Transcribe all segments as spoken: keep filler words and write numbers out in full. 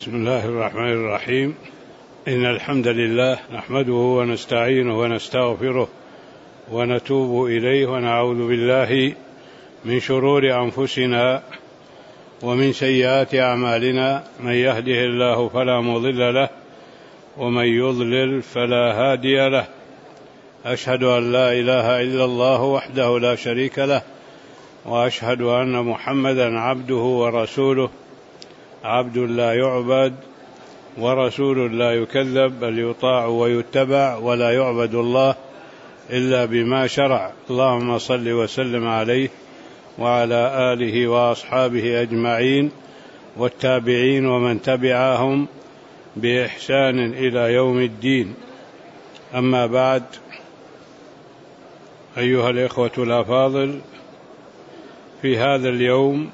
بسم الله الرحمن الرحيم. إن الحمد لله نحمده ونستعينه ونستغفره ونتوب إليه ونعوذ بالله من شرور أنفسنا ومن سيئات أعمالنا. من يهده الله فلا مضل له ومن يضلل فلا هادي له. أشهد أن لا إله إلا الله وحده لا شريك له، وأشهد أن محمدا عبده ورسوله، عبد لا يعبد ورسول لا يكذب، بل يطاع ويتبع، ولا يعبد الله إلا بما شرع. اللهم صل وسلم عليه وعلى آله وأصحابه أجمعين والتابعين ومن تبعهم بإحسان إلى يوم الدين. أما بعد، أيها الإخوة الأفاضل، في هذا اليوم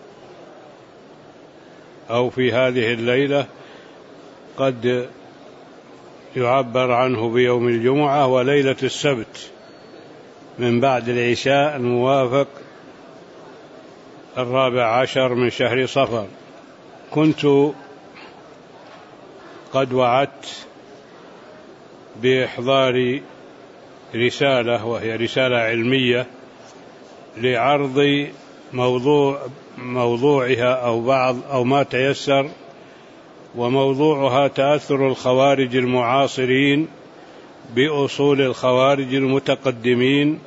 أو في هذه الليلة قد يعبر عنه بيوم الجمعة وليلة السبت من بعد العشاء الموافق الرابع عشر من شهر صفر. كنت قد وعدت بإحضار رسالة، وهي رسالة علمية لعرض موضوع موضوعها أو بعض أو ما تيسر، وموضوعها تأثر الخوارج المعاصرين بأصول الخوارج المتقدمين.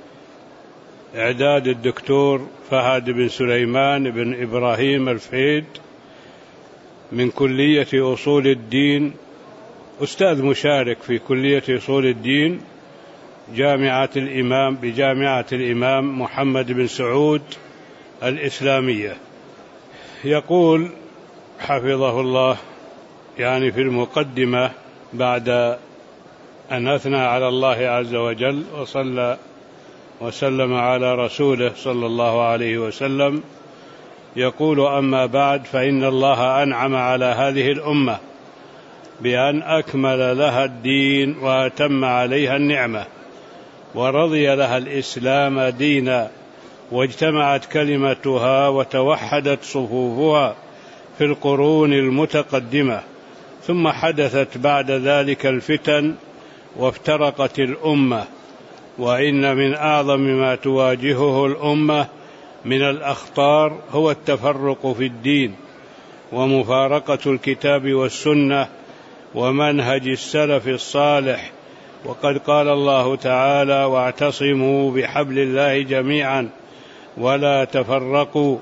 إعداد الدكتور فهد بن سليمان بن إبراهيم الفهيد من كلية أصول الدين، أستاذ مشارك في كلية أصول الدين جامعة الإمام بجامعة الإمام محمد بن سعود الإسلامية. يقول حفظه الله يعني في المقدمة بعد أن أثنى على الله عز وجل وصلى وسلم على رسوله صلى الله عليه وسلم، يقول: أما بعد، فإن الله أنعم على هذه الأمة بأن أكمل لها الدين وأتم عليها النعمة، ورضي لها الإسلام دينا، واجتمعت كلمتها وتوحدت صفوفها في القرون المتقدمة، ثم حدثت بعد ذلك الفتن وافترقت الأمة. وإن من أعظم ما تواجهه الأمة من الأخطار هو التفرق في الدين ومفارقة الكتاب والسنة ومنهج السلف الصالح. وقد قال الله تعالى: واعتصموا بحبل الله جميعا ولا تفرقوا.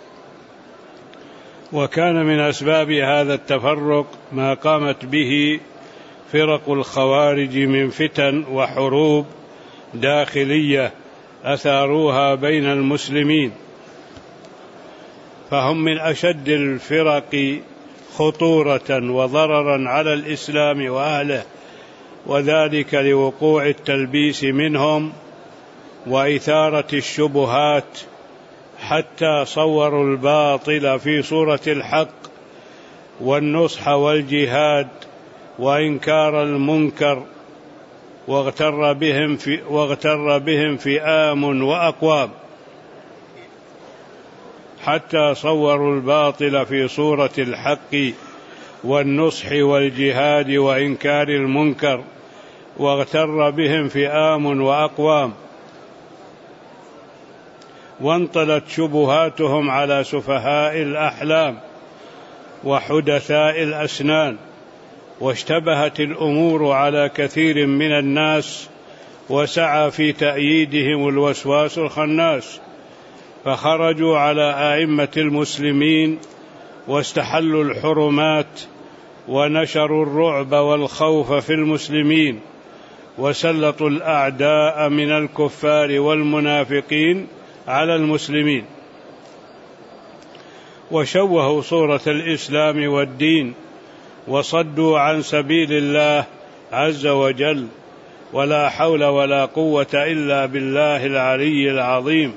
وكان من أسباب هذا التفرق ما قامت به فرق الخوارج من فتن وحروب داخلية أثاروها بين المسلمين، فهم من أشد الفرق خطورة وضررا على الإسلام وأهله، وذلك لوقوع التلبيس منهم وإثارة الشبهات، حتى صوروا الباطل في صورة الحق، والنصح والجهاد وإنكار المنكر، واغتر بهم في واغتر بهم فئام وأقوام، حتى صوروا الباطل في صورة الحق والنصح والجهاد وإنكار المنكر، واغتر بهم فئام وأقوام، وانطلت شبهاتهم على سفهاء الأحلام وحدثاء الأسنان، واشتبهت الأمور على كثير من الناس، وسعى في تأييدهم الوسواس الخناس، فخرجوا على أئمة المسلمين واستحلوا الحرمات ونشروا الرعب والخوف في المسلمين، وسلطوا الأعداء من الكفار والمنافقين على المسلمين، وشوهوا صورة الإسلام والدين، وصدوا عن سبيل الله عز وجل. ولا حول ولا قوة إلا بالله العلي العظيم،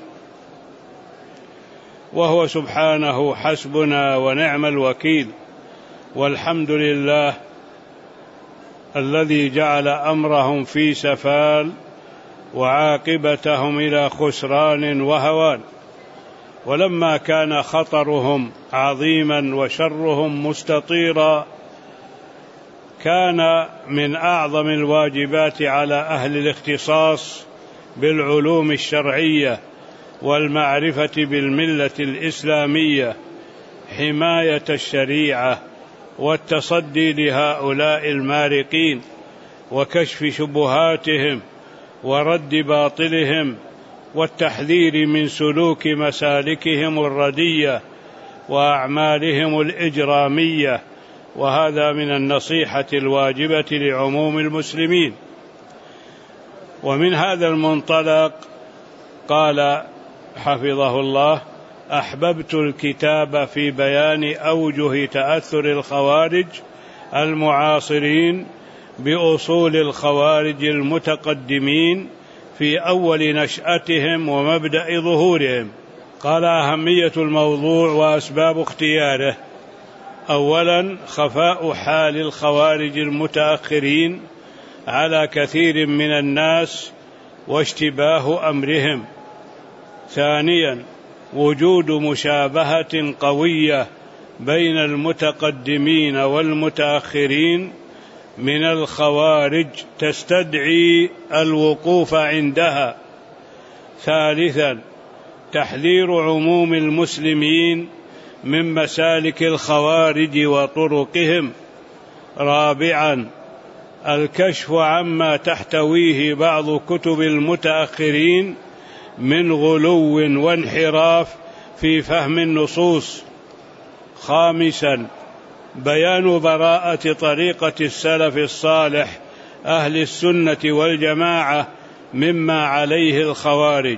وهو سبحانه حسبنا ونعم الوكيل. والحمد لله الذي جعل أمرهم في سفال وعاقبتهم إلى خسران وهوان. ولما كان خطرهم عظيما وشرهم مستطيرا كان من أعظم الواجبات على أهل الاختصاص بالعلوم الشرعية والمعرفة بالملة الإسلامية حماية الشريعة والتصدي لهؤلاء المارقين وكشف شبهاتهم ورد باطلهم والتحذير من سلوك مسالكهم الردية وأعمالهم الإجرامية، وهذا من النصيحة الواجبة لعموم المسلمين. ومن هذا المنطلق قال حفظه الله: أحببت الكتاب في بيان أوجه تأثر الخوارج المعاصرين بأصول الخوارج المتقدمين في أول نشأتهم ومبدأ ظهورهم. قال: أهمية الموضوع وأسباب اختياره. أولا، خفاء حال الخوارج المتأخرين على كثير من الناس واشتباه أمرهم. ثانيا، وجود مشابهة قوية بين المتقدمين والمتأخرين من الخوارج تستدعي الوقوف عندها. ثالثا، تحذير عموم المسلمين من مسالك الخوارج وطرقهم. رابعا، الكشف عما تحتويه بعض كتب المتأخرين من غلو وانحراف في فهم النصوص. خامسا، بيان براءة طريقة السلف الصالح أهل السنة والجماعة مما عليه الخوارج.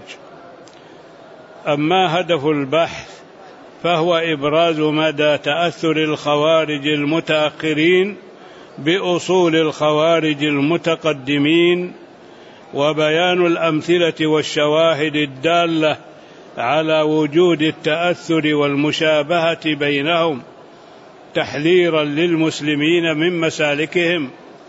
أما هدف البحث فهو إبراز مدى تأثر الخوارج المتأخرين بأصول الخوارج المتقدمين، وبيان الأمثلة والشواهد الدالة على وجود التأثر والمشابهة بينهم، تحذيرا للمسلمين من مسالكهم.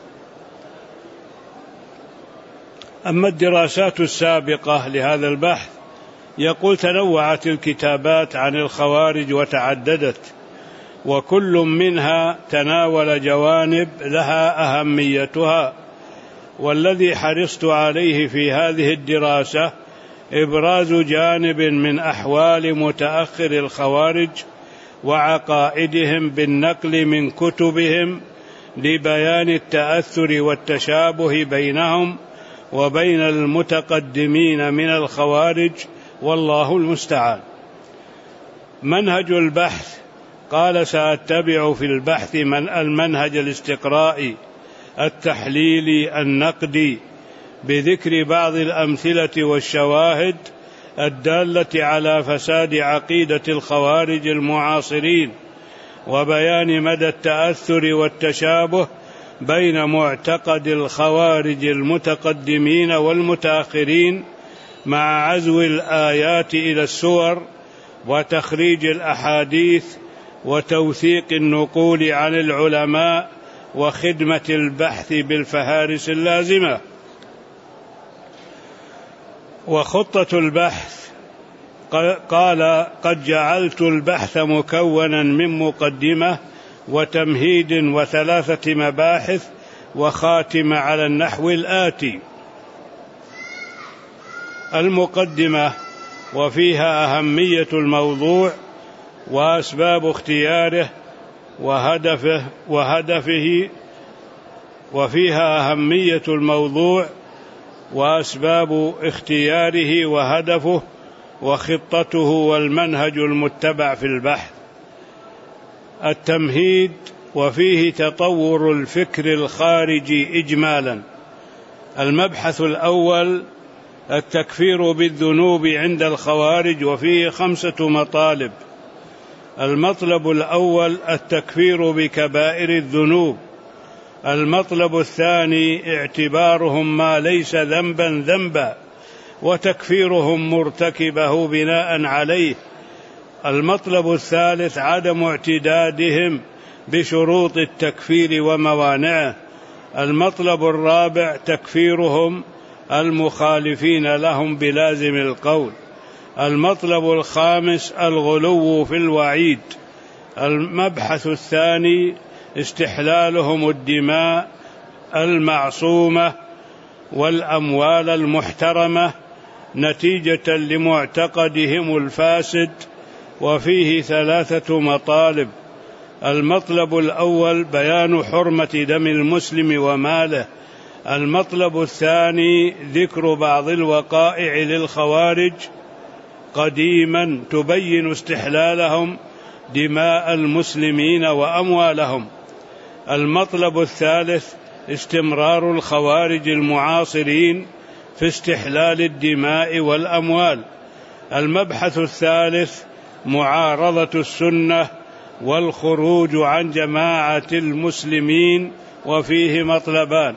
أما الدراسات السابقة لهذا البحث يقول: تنوعت الكتابات عن الخوارج وتعددت، وكل منها تناول جوانب لها أهميتها، والذي حرصت عليه في هذه الدراسة إبراز جانب من أحوال متأخر الخوارج وعقائدهم بالنقل من كتبهم لبيان التأثر والتشابه بينهم وبين المتقدمين من الخوارج، والله المستعان. منهج البحث: قال: سأتبع في البحث من المنهج الاستقرائي التحليلي النقدي بذكر بعض الأمثلة والشواهد الدالة على فساد عقيدة الخوارج المعاصرين، وبيان مدى التأثر والتشابه بين معتقد الخوارج المتقدمين والمتأخرين، مع عزو الآيات إلى السور وتخريج الأحاديث وتوثيق النقول عن العلماء وخدمة البحث بالفهارس اللازمة. وخطة البحث: قال: قد جعلت البحث مكونا من مقدمة وتمهيد وثلاثة مباحث وخاتمة على النحو الآتي. المقدمة، وفيها أهمية الموضوع وأسباب اختياره وهدفه وهدفه وفيها أهمية الموضوع وأسباب اختياره وهدفه وخطته والمنهج المتبع في البحث. التمهيد، وفيه تطور الفكر الخارجي إجمالا. المبحث الأول: التكفير بالذنوب عند الخوارج، وفيه خمسة مطالب. المطلب الأول: التكفير بكبائر الذنوب. المطلب الثاني: اعتبارهم ما ليس ذنبا ذنبا وتكفيرهم مرتكبه بناء عليه. المطلب الثالث: عدم اعتدادهم بشروط التكفير وموانعه. المطلب الرابع: تكفيرهم المخالفين لهم بلازم القول. المطلب الخامس الغلو في الوعيد. المبحث الثاني استحلالهم الدماء المعصومة والأموال المحترمة نتيجة لمعتقدهم الفاسد، وفيه ثلاثة مطالب. المطلب الأول بيان حرمة دم المسلم وماله. المطلب الثاني ذكر بعض الوقائع للخوارج قديما تبين استحلالهم دماء المسلمين وأموالهم. المطلب الثالث استمرار الخوارج المعاصرين في استحلال الدماء والأموال. المبحث الثالث معارضة السنة والخروج عن جماعة المسلمين، وفيه مطلبان.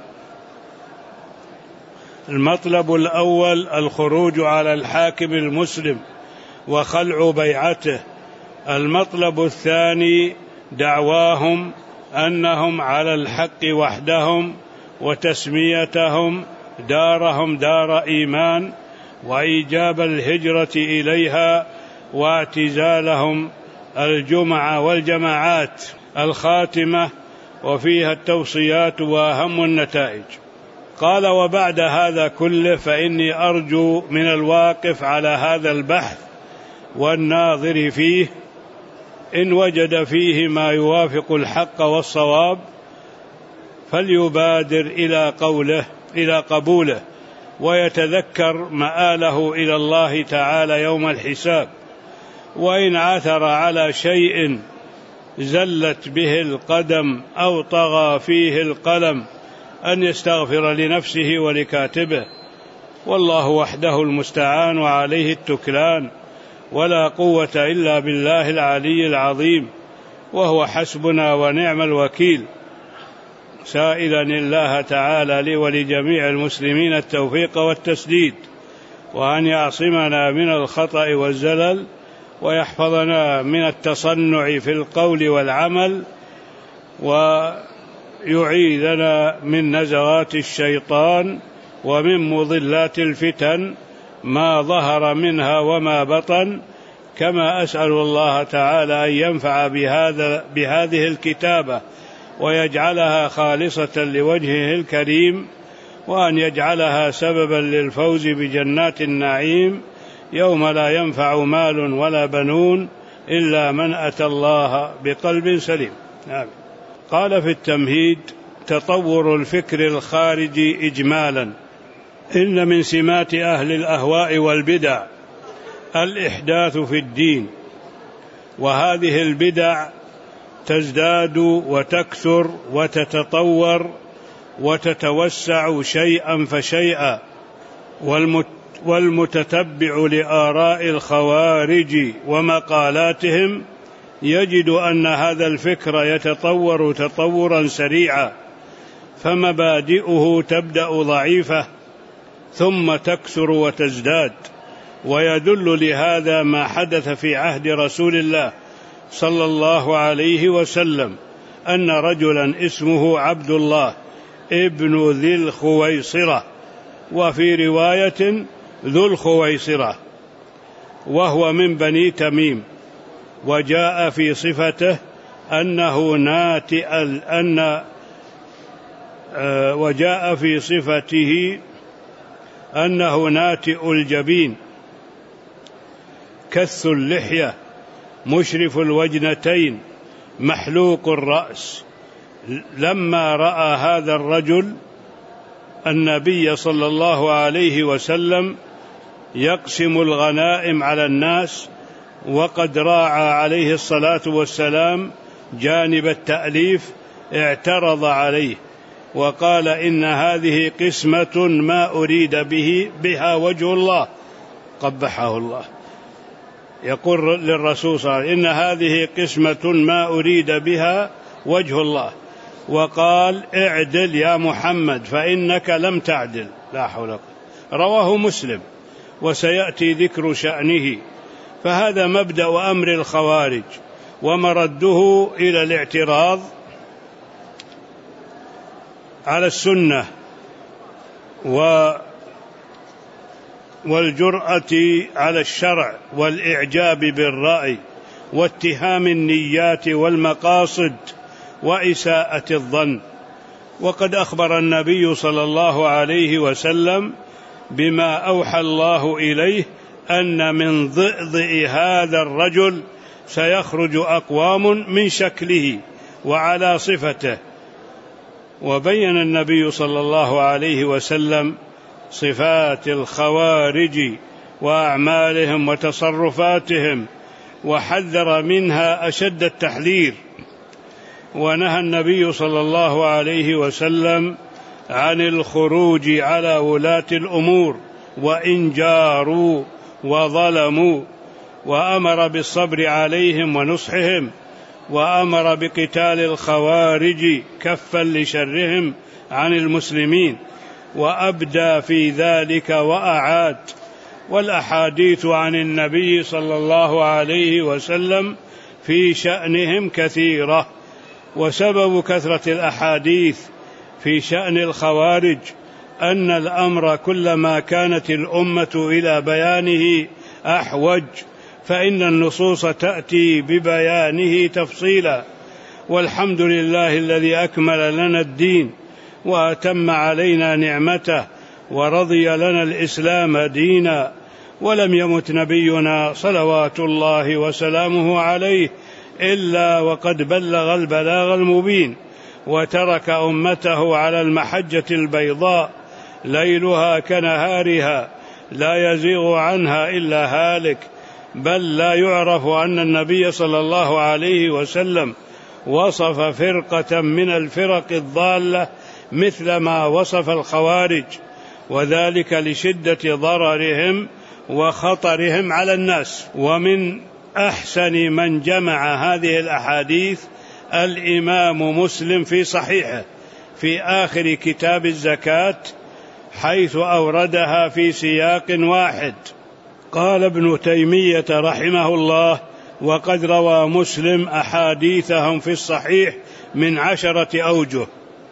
المطلب الأول الخروج على الحاكم المسلم وخلع بيعته. المطلب الثاني دعواهم أنهم على الحق وحدهم، وتسميتهم دارهم دار إيمان، وإيجاب الهجرة إليها، واعتزالهم الجمعة والجماعات. الخاتمة وفيها التوصيات وأهم النتائج. قال: وبعد هذا كله فإني أرجو من الواقف على هذا البحث والناظر فيه إن وجد فيه ما يوافق الحق والصواب فليبادر إلى قوله إلى قبوله، ويتذكر مآله إلى الله تعالى يوم الحساب. وإن عثر على شيء زلت به القدم أو طغى فيه القلم أن يستغفر لنفسه ولكاتبه، والله وحده المستعان وعليه التكلان، ولا قوة إلا بالله العلي العظيم، وهو حسبنا ونعم الوكيل. سائلا الله تعالى لي ولجميع المسلمين التوفيق والتسديد، وأن يعصمنا من الخطأ والزلل، ويحفظنا من التصنع في القول والعمل، ويعيذنا من نزغات الشيطان ومن مضلات الفتن ما ظهر منها وما بطن. كما أسأل الله تعالى أن ينفع بهذا بهذه الكتابة ويجعلها خالصة لوجهه الكريم، وأن يجعلها سببا للفوز بجنات النعيم يوم لا ينفع مال ولا بنون إلا من أتى الله بقلب سليم. آمين. قال في التمهيد: تطور الفكر الخارجي إجمالا. إن من سمات أهل الأهواء والبدع الإحداث في الدين، وهذه البدع تزداد وتكثر وتتطور وتتوسع شيئا فشيئا، والمتتبع لآراء الخوارج ومقالاتهم يجد أن هذا الفكر يتطور تطورا سريعا، فمبادئه تبدأ ضعيفة ثم تكثر وتزداد. ويدل لهذا ما حدث في عهد رسول الله صلى الله عليه وسلم، أن رجلا اسمه عبد الله ابن ذي الخويصرة، وفي رواية ذو الخويصرة، وهو من بني تميم، وجاء في صفته أنه ناتئ أن وجاء في صفته أنه ناتئ الجبين، كث اللحية، مشرف الوجنتين، محلوق الرأس. لما رأى هذا الرجل النبي صلى الله عليه وسلم يقسم الغنائم على الناس، وقد راعى عليه الصلاة والسلام جانب التأليف، اعترض عليه وقال: إن هذه قسمة ما أريد به بها وجه الله، قبحه الله. يقول للرسول صلى الله عليه وسلم: إن هذه قسمة ما أريد بها وجه الله، وقال: اعدل يا محمد فإنك لم تعدل. لا حول ولا قوة. رواه مسلم، وسيأتي ذكر شأنه. فهذا مبدأ أمر الخوارج، ومرده إلى الاعتراض على السنة والجرأة على الشرع والإعجاب بالرأي واتهام النيات والمقاصد وإساءة الظن. وقد أخبر النبي صلى الله عليه وسلم بما أوحى الله إليه أن من ضئضئ هذا الرجل سيخرج أقوام من شكله وعلى صفته. وبين النبي صلى الله عليه وسلم صفات الخوارج وأعمالهم وتصرفاتهم، وحذر منها أشد التحذير. ونهى النبي صلى الله عليه وسلم عن الخروج على ولاة الأمور وإن جاروا وظلموا، وأمر بالصبر عليهم ونصحهم، وأمر بقتال الخوارج كفا لشرهم عن المسلمين، وأبدى في ذلك وأعاد. والأحاديث عن النبي صلى الله عليه وسلم في شأنهم كثيرة. وسبب كثرة الأحاديث في شأن الخوارج أن الأمر كلما كانت الأمة إلى بيانه أحوج، فإن النصوص تأتي ببيانه تفصيلا. والحمد لله الذي أكمل لنا الدين وأتم علينا نعمته ورضي لنا الإسلام دينا، ولم يمت نبينا صلوات الله وسلامه عليه إلا وقد بلغ البلاغ المبين، وترك أمته على المحجة البيضاء ليلها كنهارها لا يزيغ عنها إلا هالك. بل لا يعرف أن النبي صلى الله عليه وسلم وصف فرقة من الفرق الضالة مثل ما وصف الخوارج، وذلك لشدة ضررهم وخطرهم على الناس. ومن أحسن من جمع هذه الأحاديث الإمام مسلم في صحيحه في آخر كتاب الزكاة، حيث أوردها في سياق واحد. قال ابن تيمية رحمه الله: وقد روى مسلم أحاديثهم في الصحيح من عشرة أوجه،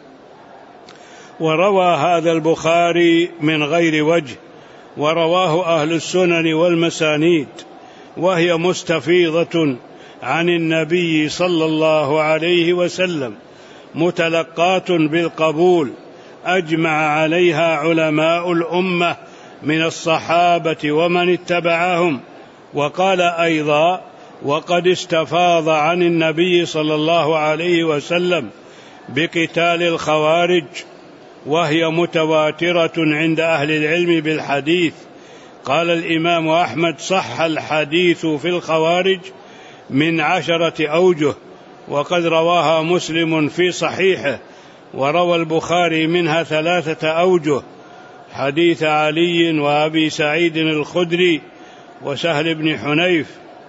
وروى هذا البخاري من غير وجه، ورواه أهل السنن والمسانيد، وهي مستفيضة عن النبي صلى الله عليه وسلم، متلقاة بالقبول، أجمع عليها علماء الأمة من الصحابة ومن اتبعهم. وقال أيضا: وقد استفاض عن النبي صلى الله عليه وسلم بقتال الخوارج، وهي متواترة عند أهل العلم بالحديث. قال الإمام أحمد: صح الحديث في الخوارج من عشرة أوجه، وقد رواها مسلم في صحيحه، وروى البخاري منها ثلاثة أوجه: حديث علي وأبي سعيد الخدري وسهل بن حنيف.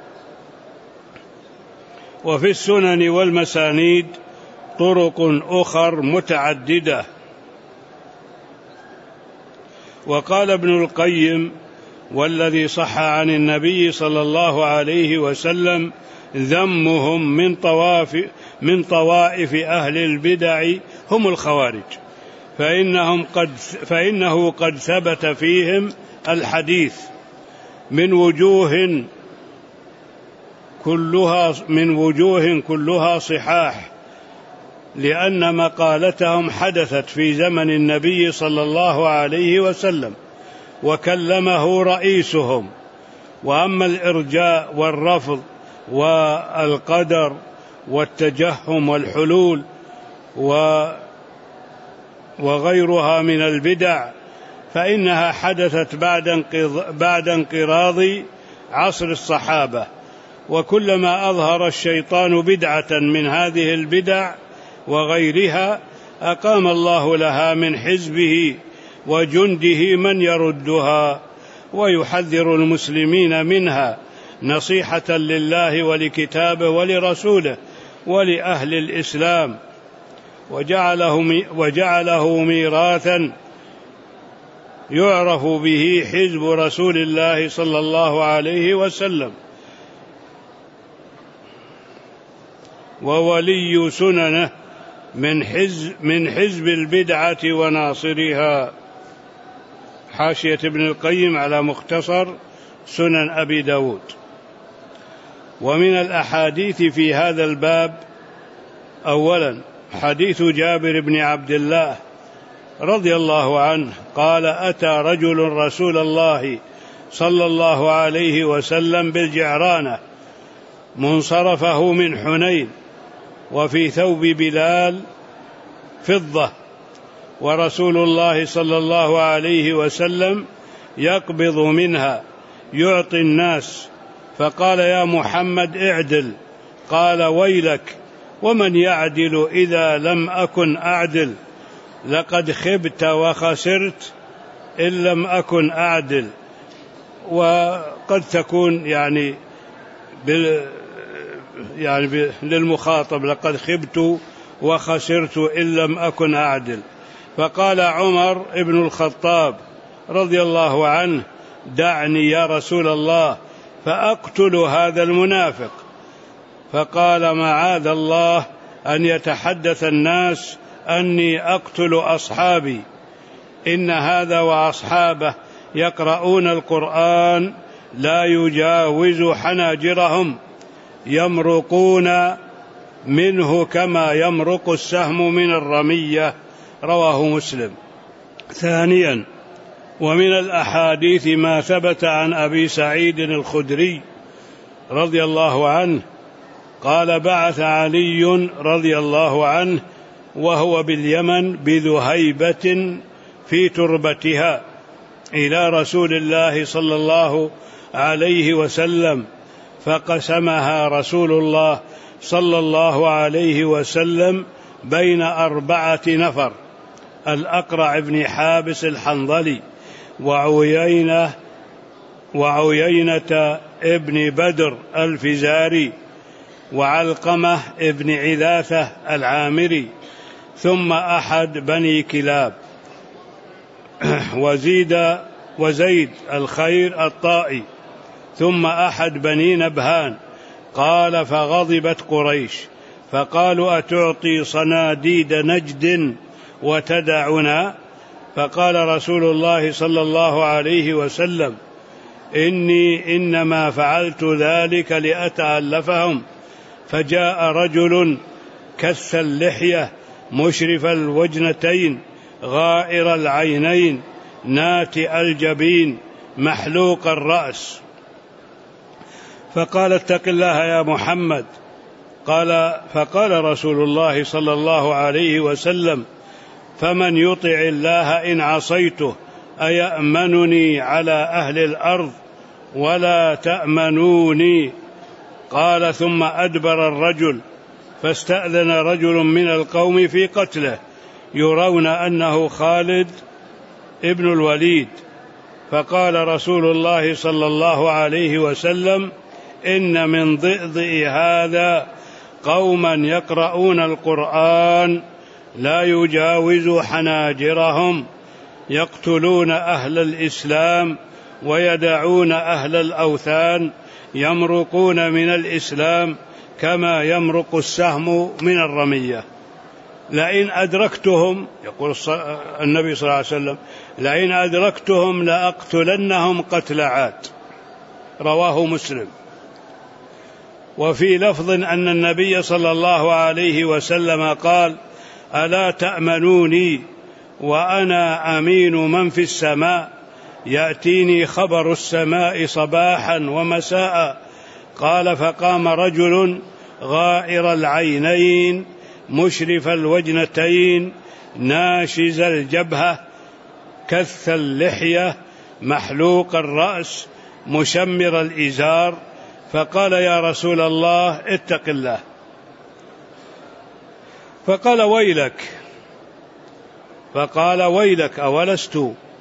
وفي السنن والمسانيد طرق أخر متعددة. وقال ابن القيم: والذي صح عن النبي صلى الله عليه وسلم ذمهم من طواف من طوائف أهل البدع هم الخوارج، فإنهم قد فإنه قد ثبت فيهم الحديث من وجوه كلها من وجوه كلها صحاح، لأن مقالتهم حدثت في زمن النبي صلى الله عليه وسلم وكلمه رئيسهم. وأما الإرجاء والرفض والقدر والتجهم والحلول وغيرها من البدع فإنها حدثت بعد انقراض عصر الصحابة، وكلما أظهر الشيطان بدعة من هذه البدع وغيرها أقام الله لها من حزبه وجنده من يردها ويحذر المسلمين منها نصيحة لله ولكتابه ولرسوله ولأهل الإسلام، وجعله, وجعله ميراثا يعرف به حزب رسول الله صلى الله عليه وسلم، وولي سننه من حزب, من حزب البدعة وناصرها. حاشية ابن القيم على مختصر سنن أبي داود. ومن الأحاديث في هذا الباب: أولا حديث جابر بن عبد الله رضي الله عنه قال: أتى رجل رسول الله صلى الله عليه وسلم بالجعرانة منصرفه من حنين، وفي ثوب بلال فضة، ورسول الله صلى الله عليه وسلم يقبض منها يعطي الناس، فقال: يا محمد اعدل. قال: ويلك، ومن يعدل إذا لم أكن أعدل؟ لقد خبت وخسرت إن لم أكن أعدل. وقد تكون يعني بال يعني للمخاطب: لقد خبت وخسرت إن لم أكن أعدل. فقال عمر بن الخطاب رضي الله عنه: دعني يا رسول الله فأقتل هذا المنافق. فقال: معاذ الله أن يتحدث الناس أني أقتل أصحابي، إن هذا وأصحابه يقرؤون القرآن لا يجاوز حناجرهم، يمرقون منه كما يمرق السهم من الرمية. رواه مسلم. ثانيا، ومن الأحاديث ما ثبت عن أبي سعيد الخدري رضي الله عنه قال: بعث علي رضي الله عنه وهو باليمن بذهيبة في تربتها إلى رسول الله صلى الله عليه وسلم، فقسمها رسول الله صلى الله عليه وسلم بين أربعة نفر: الأقرع بن حابس الحنظلي، وعيينة وعيينة ابن بدر الفزاري، وعلقمة ابن عذاثة العامري، ثم أحد بني كلاب، وزيد وزيد الخير الطائي، ثم أحد بني نبهان. قال: فغضبت قريش فقالوا: أتعطي صناديد نجد وتدعنا؟ فقال رسول الله صلى الله عليه وسلم: إني إنما فعلت ذلك لأتألفهم. فجاء رجل كث اللحية مشرف الوجنتين غائر العينين ناتئ الجبين محلوق الرأس، فقال: اتق الله يا محمد. قال فقال رسول الله صلى الله عليه وسلم: فمن يطع الله إن عصيته أيأمنني على أهل الأرض ولا تأمنوني؟ قال: ثم أدبر الرجل، فاستأذن رجل من القوم في قتله يرون أنه خالد ابن الوليد، فقال رسول الله صلى الله عليه وسلم: إن من ضئضئ هذا قوما يقرؤون القرآن لا يجاوز حناجرهم، يقتلون أهل الإسلام ويدعون أهل الأوثان، يمرقون من الإسلام كما يمرق السهم من الرمية. لئن أدركتهم، يقول النبي صلى الله عليه وسلم: لئن أدركتهم لأقتلنهم قتل عاد. رواه مسلم. وفي لفظ أن النبي صلى الله عليه وسلم قال: ألا تأمنوني وأنا أمين من في السماء، يأتيني خبر السماء صباحا ومساء. قال: فقام رجل غائر العينين مشرف الوجنتين ناشز الجبهة كث اللحية محلوق الرأس مشمر الإزار، فقال: يا رسول الله اتق الله. فقال: ويلك فقال ويلك أولست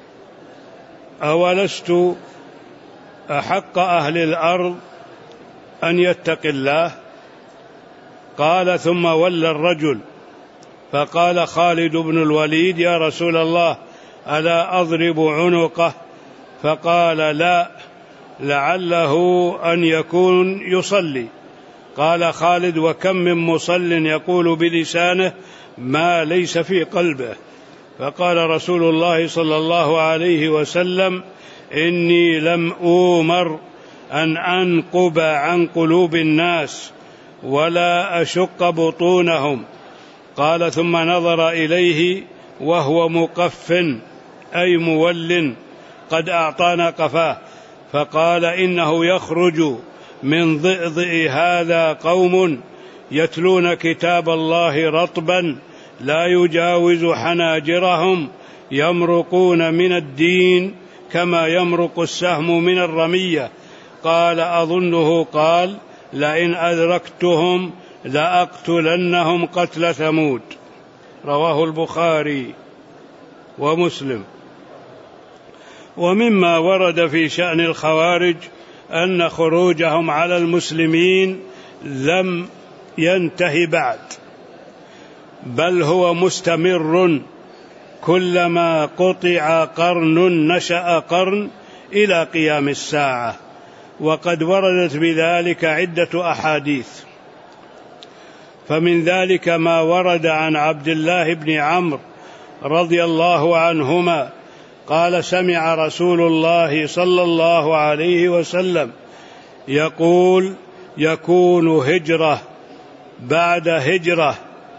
أولست أحق أهل الأرض أن يتق الله؟ قال: ثم ولى الرجل، فقال خالد بن الوليد: يا رسول الله ألا أضرب عنقه؟ فقال: لا، لعله أن يكون يصلي. قال خالد: وكم من مصل يقول بلسانه ما ليس في قلبه. فقال رسول الله صلى الله عليه وسلم: إني لم أؤمر أن أنقب عن قلوب الناس ولا أشق بطونهم. قال: ثم نظر إليه وهو مقف أي مول قد أعطانا قفاه، فقال: إنه يخرج من ضئضئ هذا قوم يتلون كتاب الله رطبا لا يجاوز حناجرهم يمرقون من الدين كما يمرق السهم من الرمية. قال: أظنه قال: لئن أدركتهم لأقتلنهم قتل ثمود. رواه البخاري ومسلم. ومما ورد في شأن الخوارج أن خروجهم على المسلمين لم ينتهي بعد، بل هو مستمر، كلما قطع قرن نشأ قرن إلى قيام الساعة. وقد وردت بذلك عدة أحاديث، فمن ذلك ما ورد عن عبد الله بن عمرو رضي الله عنهما قال: سمع رسول الله صلى الله عليه وسلم يقول: يكون هجرة بعد هجرة.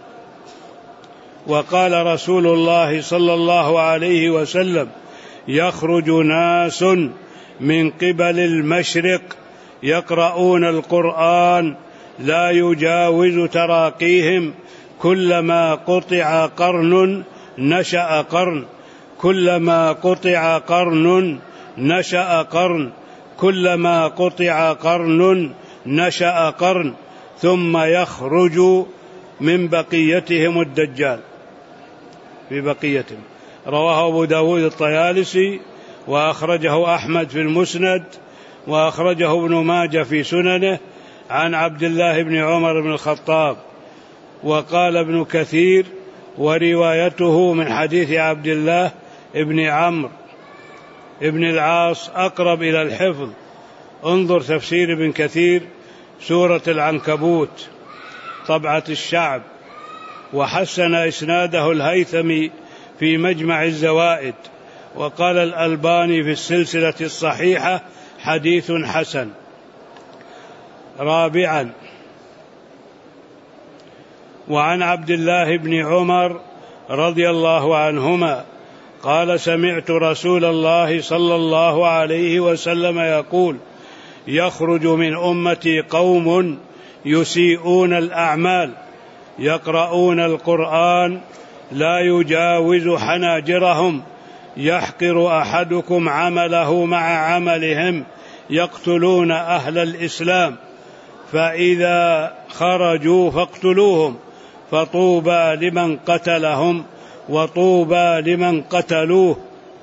وقال رسول الله صلى الله عليه وسلم: يخرج ناس من قبل المشرق يقرؤون القرآن لا يجاوز تراقيهم، كلما قطع قرن نشأ قرن، كلما قطع قرن نشأ قرن، كلما قطع قرن نشأ قرن، ثم يخرج من بقيتهم الدجال، في بقيتهم. رواه أبو داود الطيالسي، وأخرجه أحمد في المسند، وأخرجه ابن ماجه في سننه عن عبد الله بن عمر بن الخطاب. وقال ابن كثير: وروايته من حديث عبد الله بن عمرو بن العاص أقرب إلى الحفظ. انظر تفسير ابن كثير سورة العنكبوت طبعة الشعب، وحسن إسناده الهيثمي في مجمع الزوائد، وقال الألباني في السلسلة الصحيحة: حديث حسن. رابعا، وعن عبد الله بن عمر رضي الله عنهما قال: سمعت رسول الله صلى الله عليه وسلم يقول: يخرج من أمتي قوم يسيئون الأعمال يقرؤون القرآن لا يجاوز حناجرهم، يحقر أحدكم عمله مع عملهم، يقتلون أهل الإسلام، فإذا خرجوا فاقتلوهم، فطوبى لمن قتلهم وطوبى لمن قتلوه،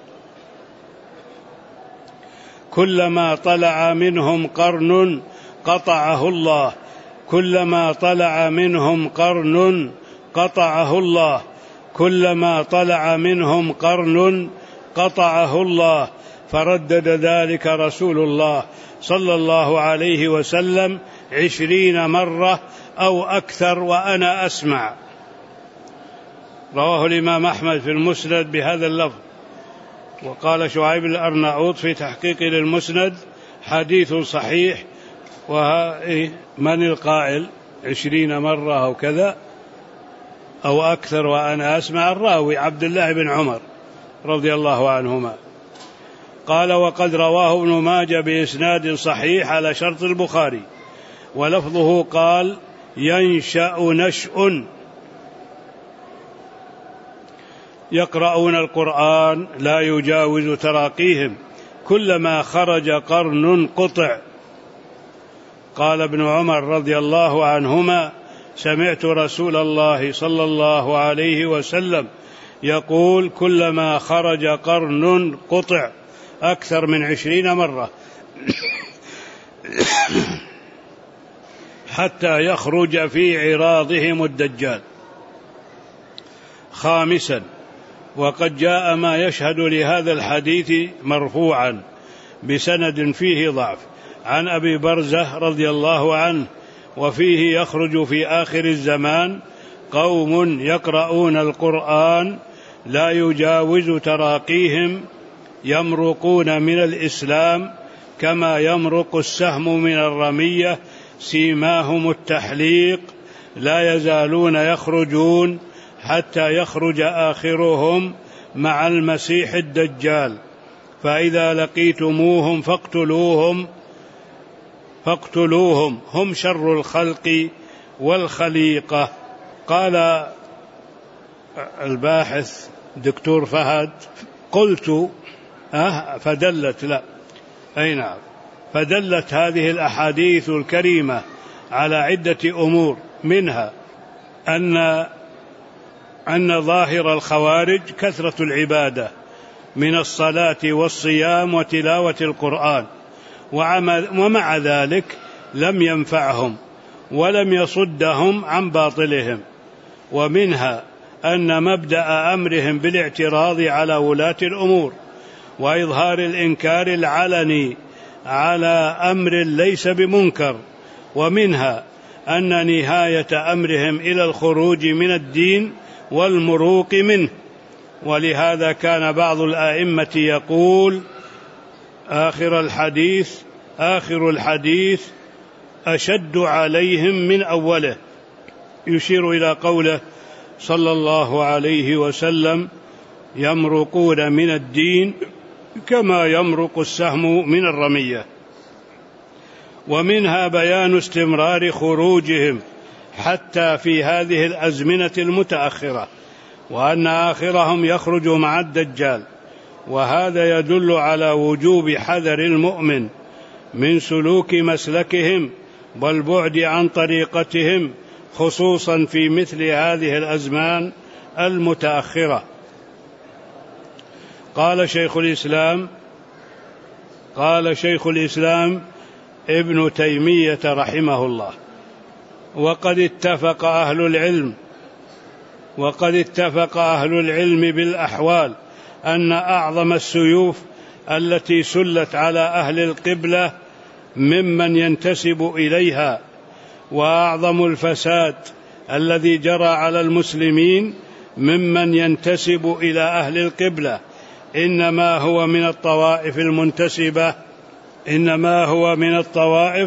كلما طلع منهم قرن قطعه الله، كلما طلع منهم قرن قطعه الله، كلما طلع منهم قرن قطعه الله. فردد ذلك رسول الله صلى الله عليه وسلم عشرين مرة أو أكثر وأنا أسمع. رواه الإمام أحمد في المسند بهذا اللفظ. وقال شعيب الأرناؤوط في تحقيق للمسند: حديث صحيح. ومن القائل عشرين مرة أو كذا أو أكثر وأنا أسمع؟ الراوي عبد الله بن عمر رضي الله عنهما. قال: وقد رواه ابن ماجه بإسناد صحيح على شرط البخاري، ولفظه قال: ينشأ نشأ يقرؤون القرآن لا يجاوز تراقيهم، كلما خرج قرن قطع. قال ابن عمر رضي الله عنهما: سمعت رسول الله صلى الله عليه وسلم يقول: كلما خرج قرن قطع، أكثر من عشرين مرة حتى يخرج في عراضهم الدجال. خامسا، وقد جاء ما يشهد لهذا الحديث مرفوعا بسند فيه ضعف عن أبي برزة رضي الله عنه، وفيه: يخرج في آخر الزمان قوم يقرؤون القرآن لا يجاوز تراقيهم يمرقون من الإسلام كما يمرق السهم من الرمية، سيماهم التحليق، لا يزالون يخرجون حتى يخرج آخرهم مع المسيح الدجال، فإذا لقيتموهم فاقتلوهم فاقتلوهم هم شر الخلق والخليقة. قال الباحث دكتور فهد: قلت أه فدلت لا أي نعم فدلت هذه الأحاديث الكريمة على عدة أمور، منها أن أن ظاهر الخوارج كثرة العبادة من الصلاة والصيام وتلاوة القرآن، ومع ذلك لم ينفعهم ولم يصدهم عن باطلهم. ومنها أن مبدأ أمرهم بالاعتراض على ولاة الأمور وإظهار الإنكار العلني على أمر ليس بمنكر. ومنها أن نهاية أمرهم إلى الخروج من الدين والمروق منه، ولهذا كان بعض الآئمة يقول: آخر الحديث آخر الحديث أشد عليهم من أوله، يشير إلى قوله صلى الله عليه وسلم: يمرقون من الدين كما يمرق السهم من الرمية. ومنها بيان استمرار خروجهم حتى في هذه الأزمنة المتأخرة، وأن آخرهم يخرج مع الدجال، وهذا يدل على وجوب حذر المؤمن من سلوك مسلكهم والبعد عن طريقتهم، خصوصا في مثل هذه الأزمان المتأخرة. قال شيخ الإسلام قال شيخ الإسلام ابن تيمية رحمه الله: وقد اتفق أهل العلم وقد اتفق أهل العلم بالأحوال أن أعظم السيوف التي سلت على أهل القبلة ممن ينتسب إليها، وأعظم الفساد الذي جرى على المسلمين ممن ينتسب إلى أهل القبلة إنما هو من الطوائف المنتسبة إنما هو من الطوائف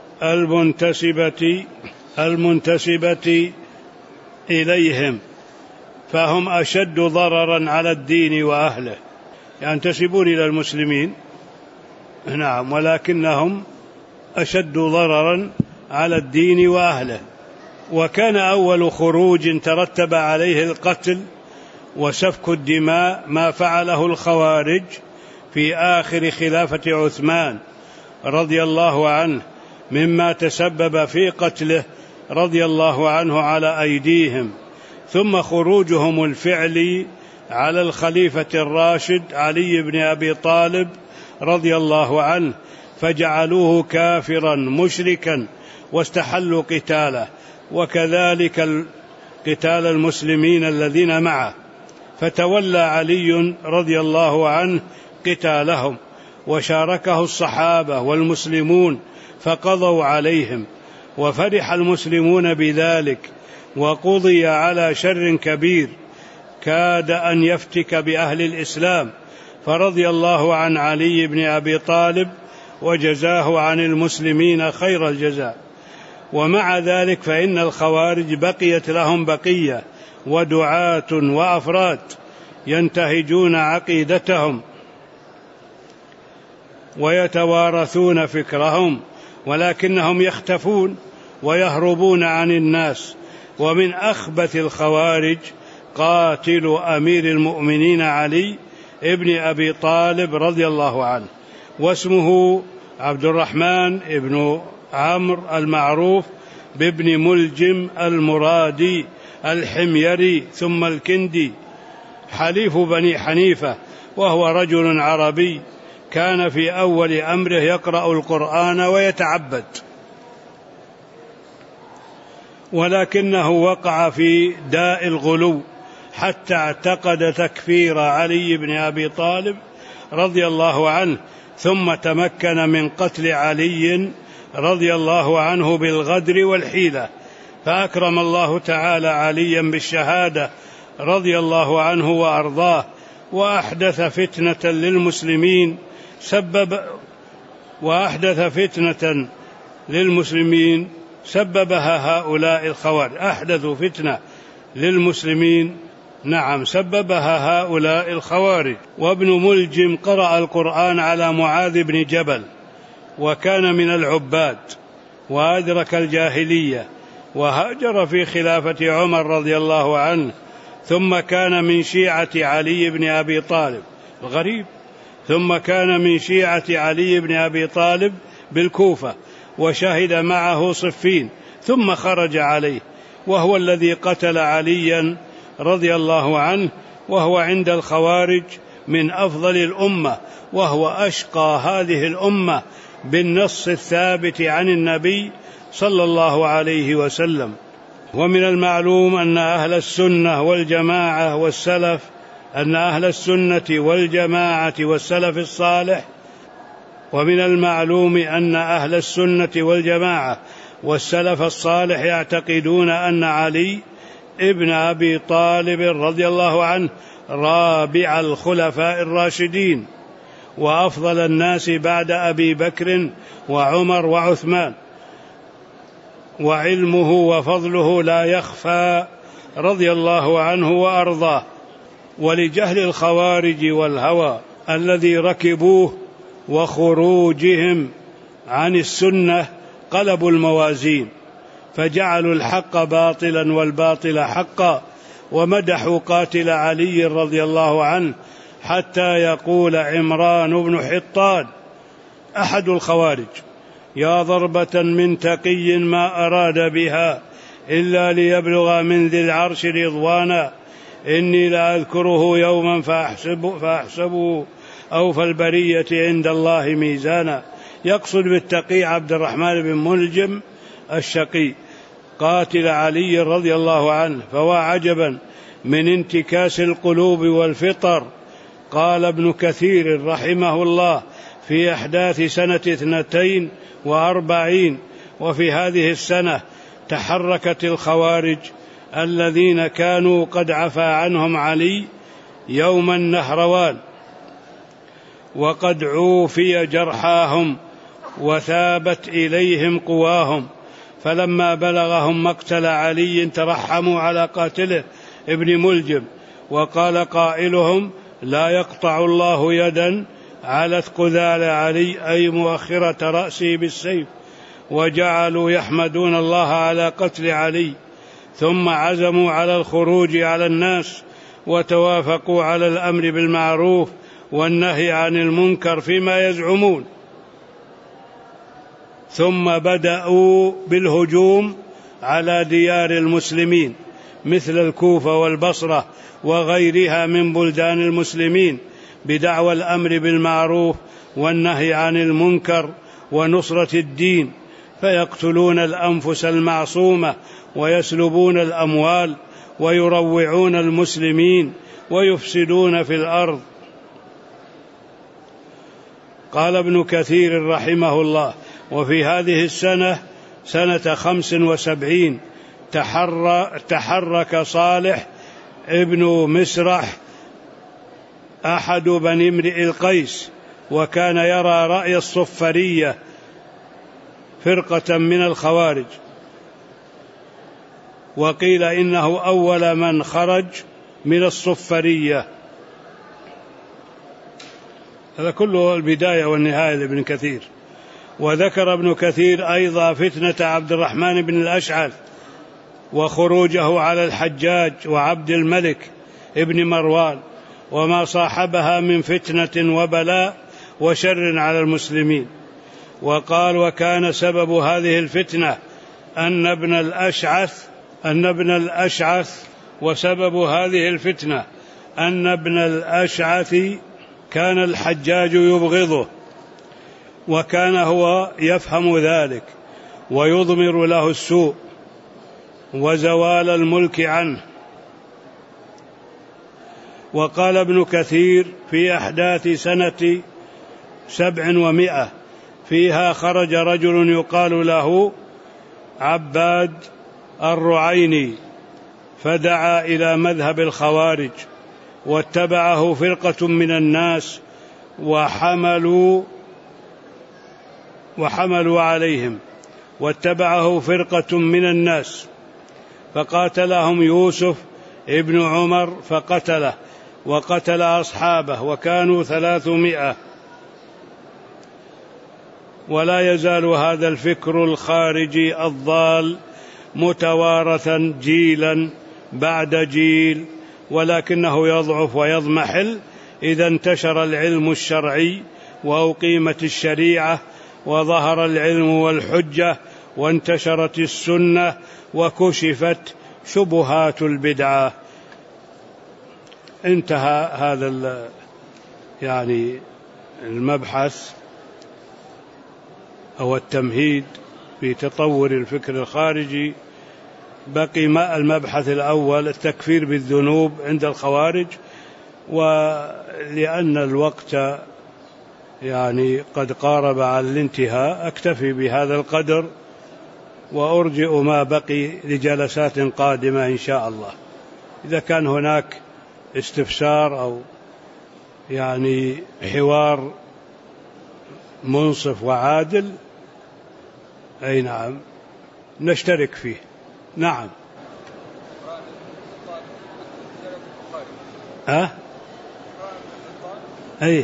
المنتسبة المنتسبة إليهم، فهم أشد ضررا على الدين وأهله. ينتسبون إلى المسلمين نعم، ولكنهم أشد ضررا على الدين وأهله. وكان أول خروج ترتب عليه القتل وسفك الدماء ما فعله الخوارج في آخر خلافة عثمان رضي الله عنه، مما تسبب في قتله رضي الله عنه على أيديهم، ثم خروجهم الفعلي على الخليفة الراشد علي بن أبي طالب رضي الله عنه، فجعلوه كافرا مشركا واستحلوا قتاله، وكذلك قتال المسلمين الذين معه، فتولى علي رضي الله عنه قتالهم، وشاركه الصحابة والمسلمون فقضوا عليهم، وفرح المسلمون بذلك، وقضي على شر كبير كاد أن يفتك بأهل الإسلام، فرضي الله عن علي بن أبي طالب وجزاه عن المسلمين خير الجزاء. ومع ذلك فإن الخوارج بقيت لهم بقية ودعاة وأفراد ينتهجون عقيدتهم ويتوارثون فكرهم، ولكنهم يختفون ويهربون عن الناس. ومن أخبث الخوارج قاتل أمير المؤمنين علي ابن أبي طالب رضي الله عنه، واسمه عبد الرحمن ابن عمرو المعروف بابن ملجم المرادي الحميري ثم الكندي، حليف بني حنيفة، وهو رجل عربي كان في أول أمره يقرأ القرآن ويتعبد، ولكنه وقع في داء الغلو حتى اعتقد تكفير علي بن أبي طالب رضي الله عنه، ثم تمكن من قتل علي رضي الله عنه بالغدر والحيلة، فأكرم الله تعالى عليا بالشهادة رضي الله عنه وأرضاه، وأحدث فتنة للمسلمين سبب وأحدث فتنة للمسلمين سببها هؤلاء الخوارج. أحدثوا فتنة للمسلمين نعم سببها هؤلاء الخوارج. وابن ملجم قرأ القرآن على معاذ بن جبل، وكان من العباد وأدرك الجاهلية، وهاجر في خلافة عمر رضي الله عنه، ثم كان من شيعة علي بن أبي طالب الغريب ثم كان من شيعة علي بن أبي طالب بالكوفة، وشهد معه صفين ثم خرج عليه، وهو الذي قتل عليا رضي الله عنه، وهو عند الخوارج من أفضل الأمة، وهو أشقى هذه الأمة بالنص الثابت عن النبي صلى الله عليه وسلم. ومن المعلوم أن أهل السنة والجماعة والسلف أن أهل السنة والجماعة والسلف الصالح ومن المعلوم أن أهل السنة والجماعة والسلف الصالح يعتقدون أن علي ابن أبي طالب رضي الله عنه رابع الخلفاء الراشدين، وأفضل الناس بعد أبي بكر وعمر وعثمان، وعلمه وفضله لا يخفى رضي الله عنه وأرضاه. ولجهل الخوارج والهوى الذي ركبوه وخروجهم عن السنة قلبوا الموازين، فجعلوا الحق باطلا والباطل حقا، ومدحوا قاتل علي رضي الله عنه، حتى يقول عمران بن حطان أحد الخوارج: يا ضربة من تقي ما أراد بها إلا ليبلغ من ذي العرش رضوانا، إني لأذكره يوما فأحسب فأحسبه أوفى البرية عند الله ميزانا. يقصد بالتقي عبد الرحمن بن ملجم الشقي قاتل علي رضي الله عنه. فوا عجبا من انتكاس القلوب والفطر. قال ابن كثير رحمه الله في أحداث سنة اثنتين وأربعين: وفي هذه السنة تحركت الخوارج الذين كانوا قد عفى عنهم علي يوم النهروان، وقد عوفي جرحاهم وثابت إليهم قواهم، فلما بلغهم مقتل علي ترحموا على قاتله ابن ملجم، وقال قائلهم: لا يقطع الله يدا علت قذال علي، أي مؤخرة رأسه بالسيف، وجعلوا يحمدون الله على قتل علي، ثم عزموا على الخروج على الناس، وتوافقوا على الأمر بالمعروف والنهي عن المنكر فيما يزعمون، ثم بدأوا بالهجوم على ديار المسلمين مثل الكوفة والبصرة وغيرها من بلدان المسلمين بدعوى الأمر بالمعروف والنهي عن المنكر ونصرة الدين، فيقتلون الأنفس المعصومة ويسلبون الأموال ويروعون المسلمين ويفسدون في الأرض. قال ابن كثير رحمه الله: وفي هذه السنة سنة خمس وسبعين تحرك صالح ابن مسرح أحد بني امرئ القيس، وكان يرى رأي الصفرية فرقة من الخوارج، وقيل إنه أول من خرج من الصفرية. هذا كله البداية والنهاية لابن كثير. وذكر ابن كثير أيضا فتنة عبد الرحمن بن الأشعث وخروجه على الحجاج وعبد الملك ابن مروان، وما صاحبها من فتنة وبلاء وشر على المسلمين. وقال: وكان سبب هذه الفتنة أن ابن الأشعث أن ابن الأشعث وسبب هذه الفتنة أن ابن الأشعث كان الحجاج يبغضه، وكان هو يفهم ذلك ويضمر له السوء وزوال الملك عنه. وقال ابن كثير في أحداث سنة سبع ومائة فيها خرج رجل يقال له عباد الرعيني، فدعا إلى مذهب الخوارج واتبعه فرقة من الناس وحملوا وحملوا عليهم، واتبعه فرقة من الناس فقاتلهم يوسف ابن عمر فقتله وقتل أصحابه وكانوا ثلاثمائة. ولا يزال هذا الفكر الخارجي الضال متوارثا جيلا بعد جيل، ولكنه يضعف ويضمحل إذا انتشر العلم الشرعي وأقيمت الشريعة وظهر العلم والحجة وانتشرت السنة وكشفت شبهات البدعة. انتهى هذا يعني المبحث أو التمهيد في تطور الفكر الخارجي. بقي المبحث الأول التكفير بالذنوب عند الخوارج، ولأن الوقت يعني قد قارب على الانتهاء أكتفي بهذا القدر وأرجئ ما بقي لجلسات قادمة إن شاء الله. إذا كان هناك استفسار أو يعني حوار منصف وعادل أي نعم نشترك فيه. نعم. أه؟ أي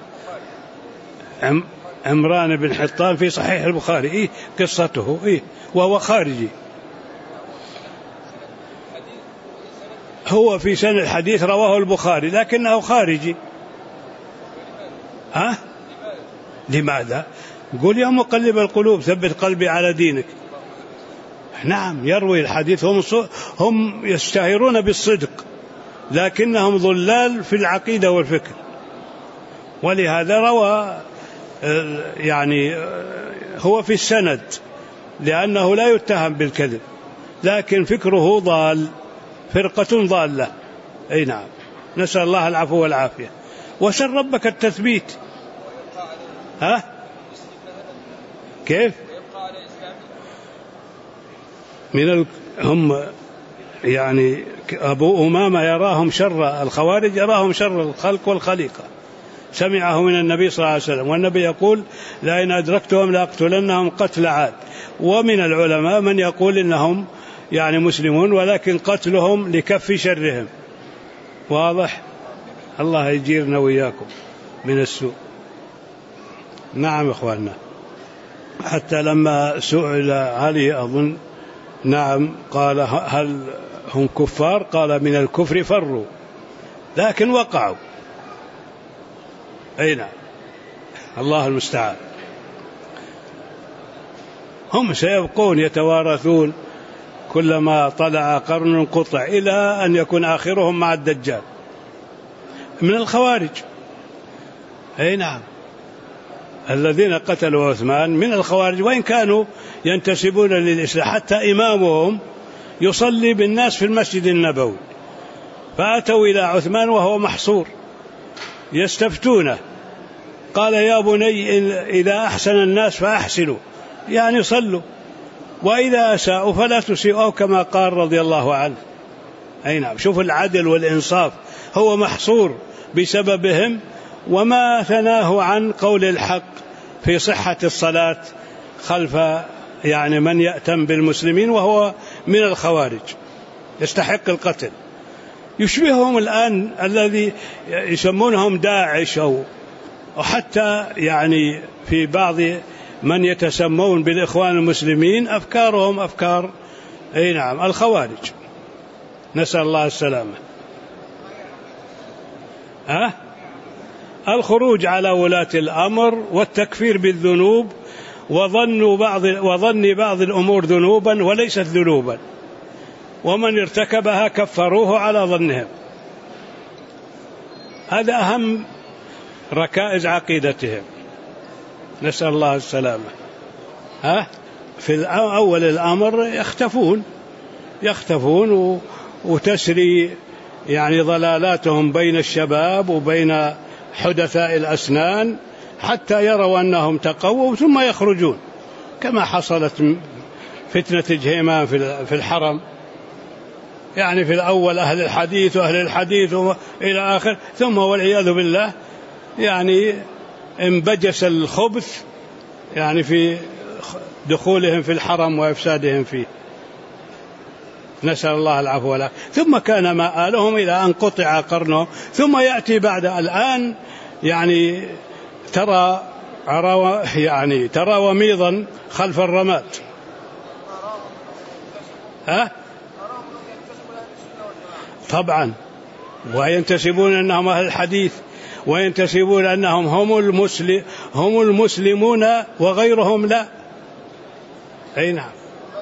عم عمران بن حطان في صحيح البخاري إيه قصته إيه وهو خارجي. هو في سنة الحديث رواه البخاري لكنه خارجي. ها أه؟ لماذا؟ قل يا مقلب القلوب ثبت قلبي على دينك. نعم يروي الحديث، هم, هم يشتهرون بالصدق لكنهم ضلال في العقيدة والفكر، ولهذا روى يعني هو في السند لأنه لا يتهم بالكذب لكن فكره ضال، فرقة ضالة. أي نعم نسأل الله العفو والعافية. وسل ربك التثبيت. ها كيف من ال... هم يعني أبو أمامة يراهم شر الخوارج، يراهم شر الخلق والخليقة، سمعه من النبي صلى الله عليه وسلم والنبي يقول لئن أدركتهم لأقتلنهم قتل عاد. ومن العلماء من يقول إنهم يعني مسلمون ولكن قتلهم لكف شرهم. واضح؟ الله يجيرنا وإياكم من السوء. نعم إخواننا. حتى لما سئل علي أظن نعم قال هل هم كفار؟ قال من الكفر فروا لكن وقعوا. أي نعم الله المستعان. هم سيبقون يتوارثون كلما طلع قرن قطع إلى أن يكون آخرهم مع الدجال من الخوارج. أي نعم الذين قتلوا عثمان من الخوارج وإن كانوا ينتسبون للإسلام، حتى إمامهم يصلي بالناس في المسجد النبوي فأتوا إلى عثمان وهو محصور يستفتونه قال يا بني إذا أحسن الناس فأحسنوا يعني صلوا وإذا أساءوا فلا تسيئوا أو كما قال رضي الله عنه. أي نعم شوف العدل والإنصاف. هو محصور بسببهم وما ثناه عن قول الحق في صحة الصلاة خلف يعني من يأتم بالمسلمين وهو من الخوارج يستحق القتل. يشبههم الآن الذي يسمونهم داعش أو وحتى يعني في بعض من يتسمون بالإخوان المسلمين أفكارهم أفكار أي نعم الخوارج. نسأل الله السلامة. ها الخروج على ولاة الأمر والتكفير بالذنوب وظن بعض وظن بعض الأمور ذنوبا وليست ذنوبا ومن ارتكبها كفروه على ظنهم. هذا أهم ركائز عقيدتهم. نسأل الله السلامة. ها في أول الأمر يختفون يختفون وتسري يعني ضلالاتهم بين الشباب وبين حدثاء الأسنان حتى يروا أنهم تقووا ثم يخرجون كما حصلت فتنة جهيمان في الحرم. يعني في الأول أهل الحديث وأهل الحديث إلى آخر، ثم والعياذ بالله يعني انبجس الخبث يعني في دخولهم في الحرم وإفسادهم فيه، نسأل الله العفو والعافية. ثم كان مآلهم إلى أن قطع قرنه، ثم يأتي بعد الآن يعني ترى يعني ترى وميضا خلف الرماد. ها؟ طبعا، وينتسبون أنهم أهل الحديث، وينتسبون أنهم هم المسلم هم المسلمون وغيرهم لا. أي نعم.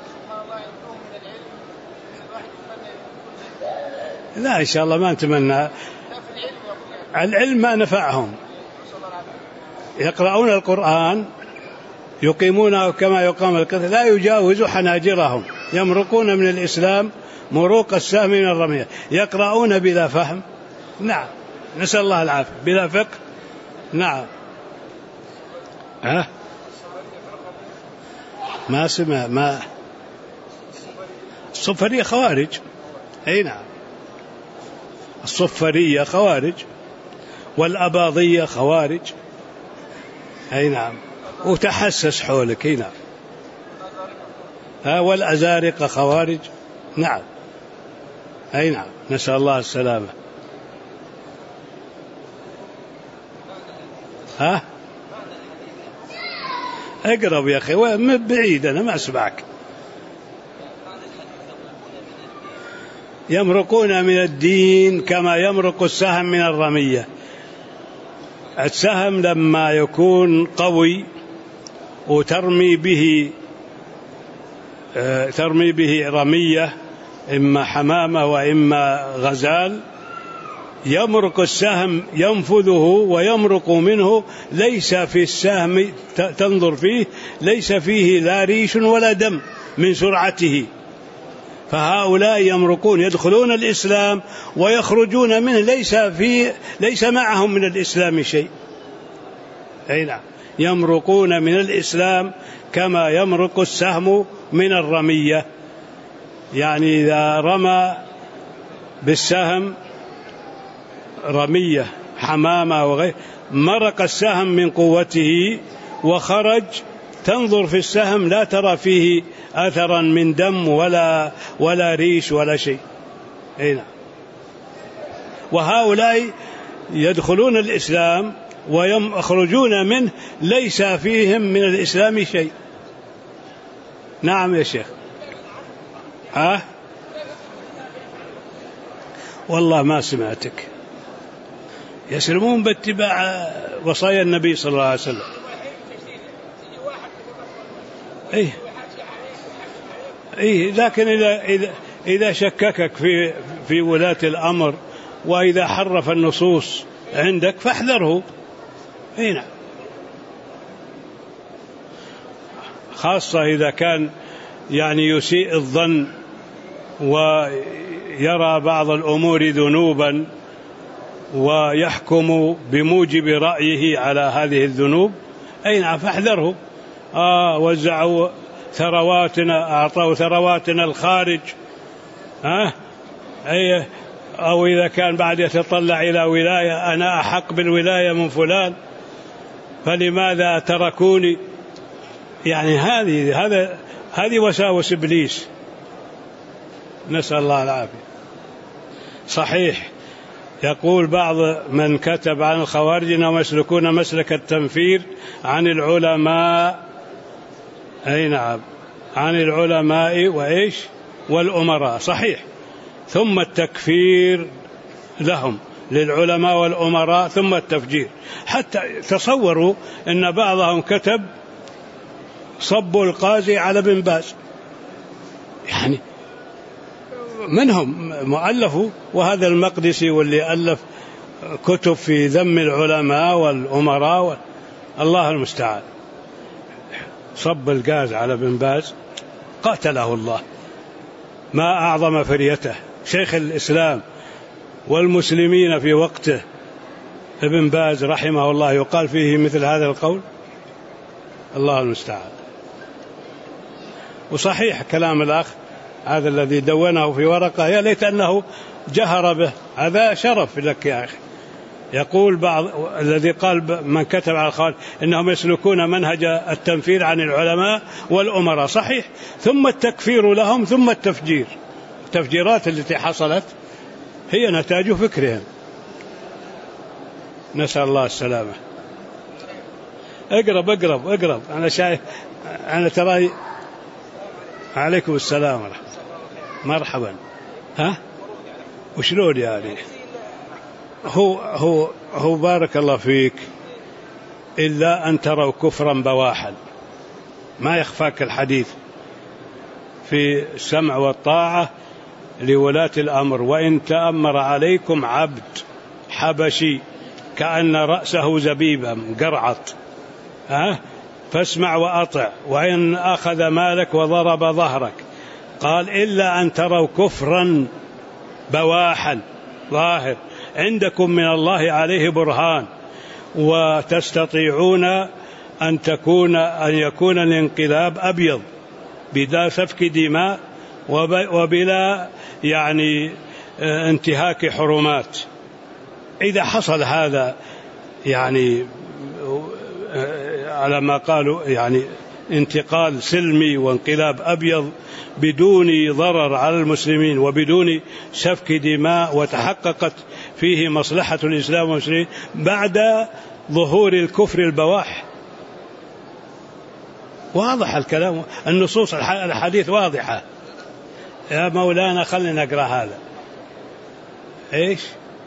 لا إن شاء الله ما نتمنى. العلم ما نفعهم، يقرؤون القرآن يقيمونه كما يقام القتل لا يجاوز حناجرهم، يمرقون من الإسلام مروق السهم من الرمية، يقرؤون بلا فهم. نعم، نسأل الله العافية. بلا فقه. نعم. ها؟ ما سمع ما الصفرية خوارج. أي نعم، الصفرية خوارج، والأباضية خوارج. أي نعم، وتحسس حولك. أي نعم. ها، والأزارقة خوارج. نعم. أي نعم، نسأل الله السلامة. ها؟ اقرب يا أخي، بعيد أنا ما أسمعك. يمرقون من الدين كما يمرق السهم من الرمية. السهم لما يكون قوي وترمي به ترمي به رمية، إما حمامة وإما غزال، يمرق السهم ينفذه ويمرق منه، ليس في السهم تنظر فيه ليس فيه لا ريش ولا دم من سرعته. فهؤلاء يمرقون يدخلون الإسلام ويخرجون منه ليس في ليس معهم من الإسلام شيء. أي نعم، يمرقون من الإسلام كما يمرق السهم من الرمية. يعني إذا رمى بالسهم رمية حمامة وغير، مرق السهم من قوته وخرج، تنظر في السهم لا ترى فيه أثرا من دم ولا ولا ريش ولا شيء. أي نعم. وهؤلاء يدخلون الإسلام ويخرجون منه ليس فيهم من الإسلام شيء. نعم يا شيخ. ها؟ والله ما سمعتك. يسلمون باتباع وصايا النبي صلى الله عليه وسلم. إيه إيه، لكن إذا إذا إذا شككك في في ولاة الأمر، وإذا حرف النصوص عندك فاحذره. إيه نعم، خاصة إذا كان يعني يسيء الظن ويرى بعض الأمور ذنوبا ويحكم بموجب رأيه على هذه الذنوب. أي نعم، فاحذره. آه وزعوا ثرواتنا، أعطوا ثرواتنا الخارج. ها؟ أي، أو إذا كان بعد يتطلع إلى ولاية، أنا أحق بالولاية من فلان فلماذا تركوني؟ يعني هذه هذا هذه وساوس إبليس، نسأل الله العافية. صحيح، يقول بعض من كتب عن الخوارج أنهم يسلكون مسلك التنفير عن العلماء. أي نعم، عن العلماء وإيش والأمراء. صحيح، ثم التكفير لهم للعلماء والأمراء ثم التفجير. حتى تصوروا أن بعضهم كتب صبوا القاضي على بن باز، يعني منهم مؤلفوا، وهذا المقدسي واللي ألف كتب في ذم العلماء والأمراء، الله المستعان. صب الغاز على بن باز قاتله الله، ما أعظم فريته، شيخ الإسلام والمسلمين في وقته ابن باز رحمه الله، يقال فيه مثل هذا القول، الله المستعان. وصحيح كلام الأخ هذا الذي دونه في ورقة يا ليت أنه جهر به، هذا شرف لك يا أخي. يقول بعض الذي قال من كتب على الخوارج إنهم يسلكون منهج التنفير عن العلماء والأمراء، صحيح، ثم التكفير لهم ثم التفجير. التفجيرات التي حصلت هي نتاج فكرهم، نسأل الله السلامة. اقرب اقرب اقرب، أنا شايف أنا ترى. عليكم السلام ورحمة الله. مرحبا. ها وشلون يعني؟ هو هو هو بارك الله فيك، إلا أن تروا كفرا بواحا، ما يخفاك الحديث في السمع والطاعة لولاة الأمر، وإن تأمر عليكم عبد حبشي كأن رأسه زبيبة مقرعط، ها فاسمع وأطع، وإن أخذ مالك وضرب ظهرك. قال إلا أن تروا كفرا بواحا ظاهر عندكم من الله عليه برهان، وتستطيعون أن تكون أن يكون الانقلاب أبيض بلا سفك دماء وبلا يعني انتهاك حرمات. إذا حصل هذا يعني على ما قالوا يعني انتقال سلمي وانقلاب أبيض بدون ضرر على المسلمين وبدون سفك دماء، وتحققت فيه مصلحة الإسلام والمسلمين بعد ظهور الكفر البواح. واضح الكلام، النصوص الحديث واضحة. يا مولانا خلينا نقرأ هذا. إيش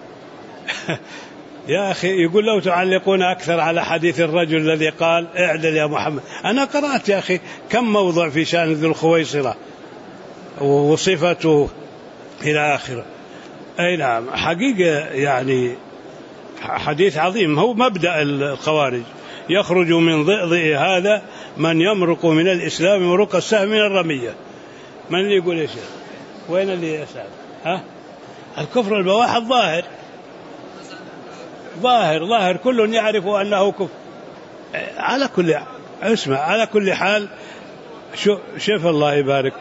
يا أخي؟ يقول لو تعلقون أكثر على حديث الرجل الذي قال اعدل يا محمد. أنا قرأت يا أخي كم موضع في شأن ذو الخويصرة وصفته إلى آخره. أي نعم، حقيقة يعني حديث عظيم. هو مبدأ الخوارج، يخرج من ضئضئ هذا من يمرق من الإسلام مرق السهم من الرمية. من اللي يقول يا شيخ؟ وين اللي يسأل؟ ها الكفر البواح الظاهر ظاهر ظاهر كل يعرف أنه كفر. على كل اسمع، على كل حال شوف الله يبارك،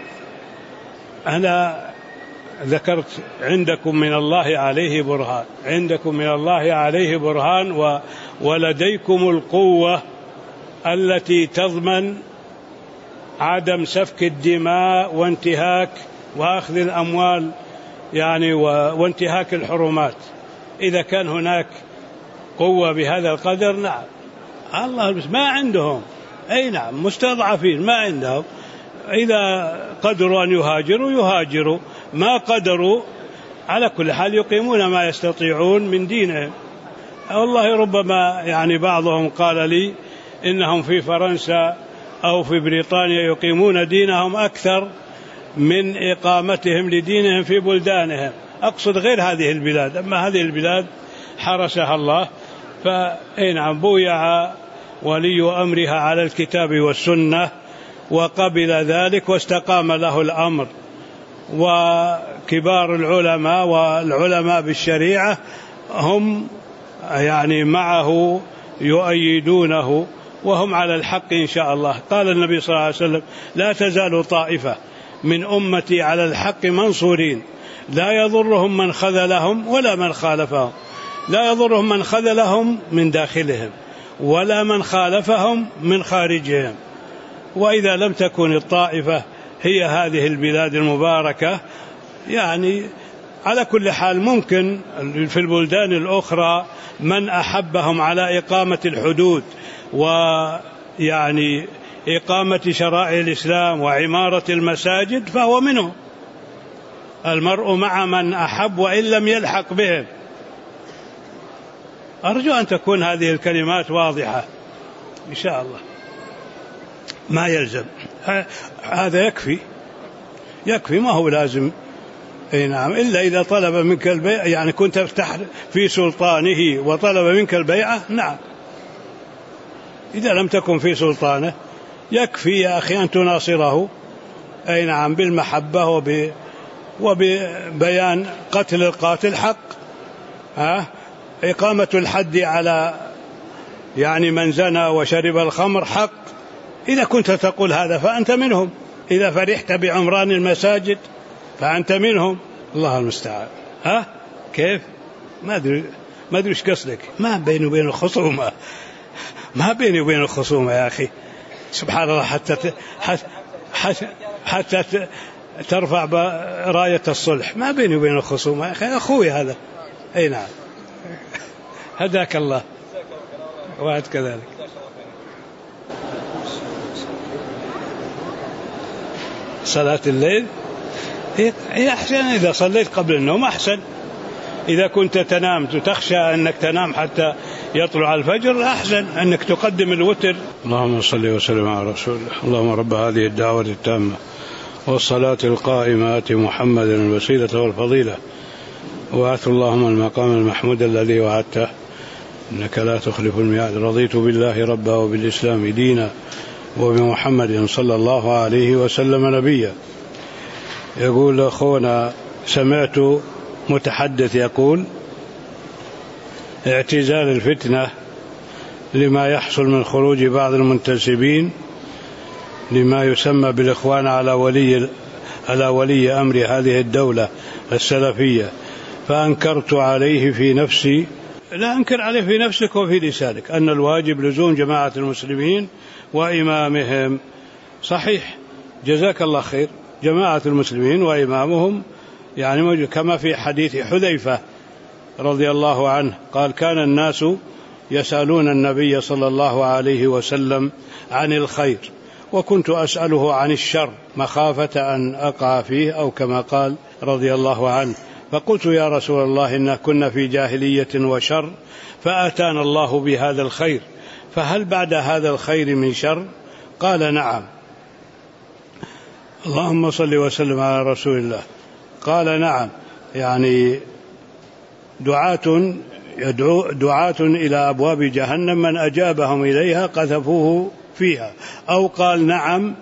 أنا ذكرت عندكم من الله عليه برهان، عندكم من الله عليه برهان و ولديكم القوة التي تضمن عدم سفك الدماء وانتهاك وأخذ الأموال يعني وانتهاك الحرمات. إذا كان هناك قوة بهذا القدر نعم، الله بس ما عندهم. أي نعم، مستضعفين ما عندهم. إذا قدروا أن يهاجروا يهاجروا، ما قدروا على كل حال يقيمون ما يستطيعون من دينهم. والله ربما يعني بعضهم قال لي إنهم في فرنسا أو في بريطانيا يقيمون دينهم أكثر من إقامتهم لدينهم في بلدانهم. أقصد غير هذه البلاد، أما هذه البلاد حرسها الله. فإن عم بويع ولي أمرها على الكتاب والسنة وقبل ذلك واستقام له الأمر، وكبار العلماء والعلماء بالشريعة هم يعني معه يؤيدونه وهم على الحق إن شاء الله. قال النبي صلى الله عليه وسلم لا تزال طائفة من أمتي على الحق منصورين لا يضرهم من خذلهم ولا من خالفهم، لا يضرهم من خذلهم من داخلهم ولا من خالفهم من خارجهم. وإذا لم تكن الطائفة هي هذه البلاد المباركة يعني على كل حال ممكن في البلدان الأخرى من أحبهم على إقامة الحدود ويعني إقامة شرائع الإسلام وعمارة المساجد فهو منهم. المرء مع من أحب وإن لم يلحق بهم. أرجو أن تكون هذه الكلمات واضحة إن شاء الله. ما يلزم هذا، يكفي يكفي، ما هو لازم. أي نعم، إلا إذا طلب منك البيع، يعني كنت في سلطانه وطلب منك البيعة نعم. إذا لم تكن في سلطانه يكفي يا أخي أن تناصره. أي نعم، بالمحبة وب وببيان قتل القاتل حق، ها إقامة الحد على يعني من زنى وشرب الخمر حق. إذا كنت تقول هذا فأنت منهم. إذا فرحت بعمران المساجد فأنت منهم. الله المستعان. ها كيف؟ ما أدري ما أدري إيش قصدك. ما بيني وبين الخصومة، ما بيني وبين الخصومة يا أخي. سبحان الله، حتى حتى, حتى ترفع راية الصلح. ما بيني وبين الخصومة يا أخي، أخوي هذا. أي نعم. هداك الله وعد كذلك. صلاة الليل هي أحسن إذا صليت قبل النوم، أحسن. إذا كنت تنام تخشى أنك تنام حتى يطلع الفجر، أحسن أنك تقدم الوتر. اللهم صل وسلم على رسول الله. اللهم رب هذه الدعوة التامة والصلاة القائمة آت محمدا الوسيلة والفضيلة وآت اللهم المقام المحمود الذي وعدته إنك لا تخلف الميعاد. رضيت بالله ربا وبالإسلام دينا وبمحمد صلى الله عليه وسلم نبيا. يقول أخونا سمعت متحدث يقول اعتزال الفتنة لما يحصل من خروج بعض المنتسبين لما يسمى بالإخوان على ولي على ولي أمر هذه الدولة السلفية، فأنكرت عليه في نفسي. لا أنكر عليه في نفسك وفي لسانك أن الواجب لزوم جماعة المسلمين وإمامهم. صحيح، جزاك الله خير. جماعة المسلمين وإمامهم يعني كما في حديث حذيفة رضي الله عنه قال كان الناس يسألون النبي صلى الله عليه وسلم عن الخير وكنت أسأله عن الشر مخافة أن أقع فيه، أو كما قال رضي الله عنه. فقلت يا رسول الله إنا كنا في جاهلية وشر فأتانا الله بهذا الخير، فهل بعد هذا الخير من شر؟ قال نعم. اللهم صل وسلم على رسول الله. قال نعم، يعني دعاة يدعو دعاة إلى أبواب جهنم من أجابهم إليها قذفوه فيها، أو قال نعم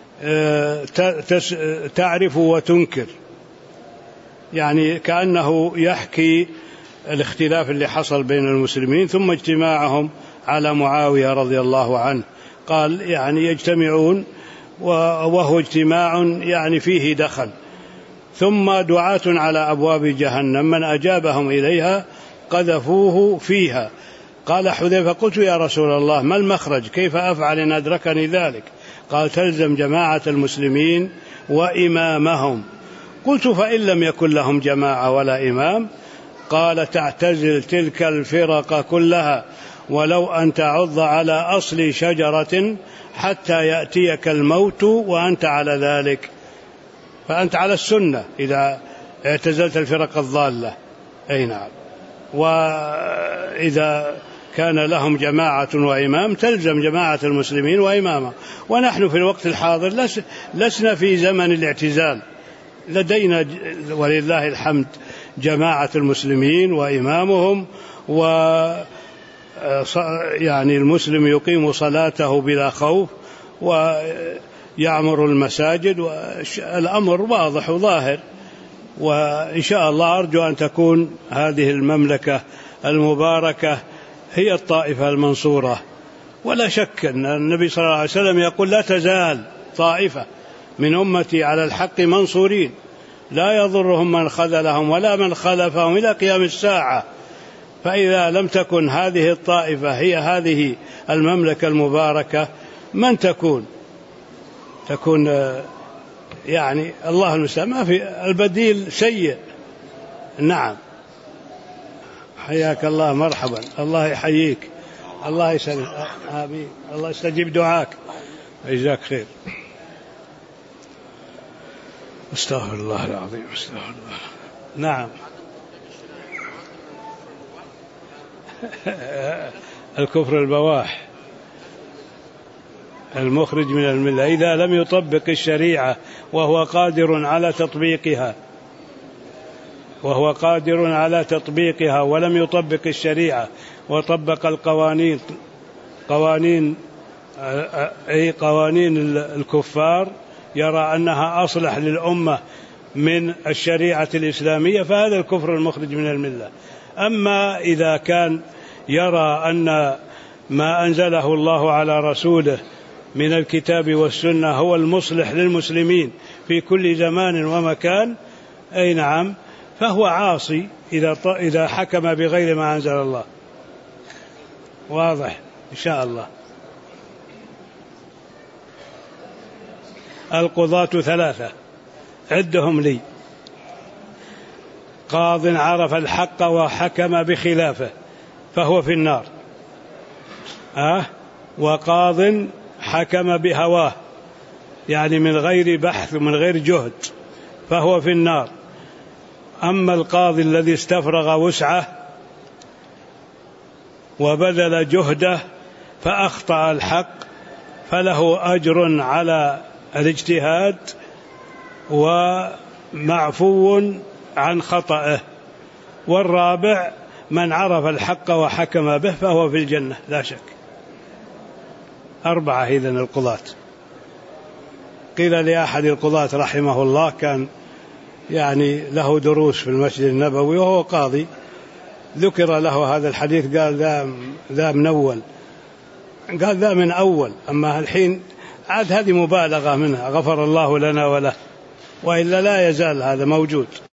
تعرف وتنكر، يعني كأنه يحكي الاختلاف اللي حصل بين المسلمين ثم اجتماعهم على معاوية رضي الله عنه. قال يعني يجتمعون وهو اجتماع يعني فيه دخل، ثم دعاة على أبواب جهنم من أجابهم إليها قذفوه فيها. قال حذيفة قلت يا رسول الله ما المخرج، كيف أفعل إن أدركني ذلك؟ قال تلزم جماعة المسلمين وإمامهم. قلت فإن لم يكن لهم جماعة ولا إمام؟ قال تعتزل تلك الفرق كلها ولو أن تعض على أصل شجرة حتى يأتيك الموت وأنت على ذلك. فأنت على السنة إذا اعتزلت الفرق الضالة. أي نعم. وإذا كان لهم جماعة وإمام تلزم جماعة المسلمين وإمامه. ونحن في الوقت الحاضر لسنا في زمن الاعتزال، لدينا ولله الحمد جماعة المسلمين وإمامهم، و يعني المسلم يقيم صلاته بلا خوف ويعمر المساجد، والأمر واضح وظاهر. وإن شاء الله أرجو أن تكون هذه المملكة المباركة هي الطائفة المنصورة. ولا شك أن النبي صلى الله عليه وسلم يقول لا تزال طائفة من أمتي على الحق منصورين لا يضرهم من خذلهم ولا من خلفهم إلى قيام الساعة. فإذا لم تكن هذه الطائفة هي هذه المملكة المباركة من تكون؟ تكون يعني الله المستعان، ما في البديل سيء. نعم. حياك الله، مرحبا، الله يحييك، الله يسلمك، آمين، الله يستجيب دعاك، جزاك خير. استغفر الله العظيم، استغفر الله. نعم. الكفر البواح المخرج من الملة إذا لم يطبق الشريعة وهو قادر على تطبيقها وهو قادر على تطبيقها ولم يطبق الشريعة وطبق القوانين قوانين أي قوانين الكفار يرى أنها أصلح للأمة من الشريعة الإسلامية فهذا الكفر المخرج من الملة. أما إذا كان يرى أن ما أنزله الله على رسوله من الكتاب والسنة هو المصلح للمسلمين في كل زمان ومكان، أي نعم، فهو عاصي إذا إذا حكم بغير ما أنزل الله. واضح إن شاء الله. القضاة ثلاثة عدهم لي: قاض عرف الحق وحكم بخلافه فهو في النار، أه؟ وقاض حكم بهواه يعني من غير بحث ومن غير جهد فهو في النار. أما القاضي الذي استفرغ وسعه وبذل جهده فأخطأ الحق فله أجر على الاجتهاد ومعفو عن خطأه. والرابع من عرف الحق وحكم به فهو في الجنة لا شك. أربعة إذن القضاة. قيل لأحد القضاة رحمه الله، كان يعني له دروس في المسجد النبوي وهو قاضي، ذكر له هذا الحديث قال ذا ذا من أول، قال ذا من أول، أما الحين عاد هذه مبالغة منها، غفر الله لنا وله، وإلا لا يزال هذا موجود.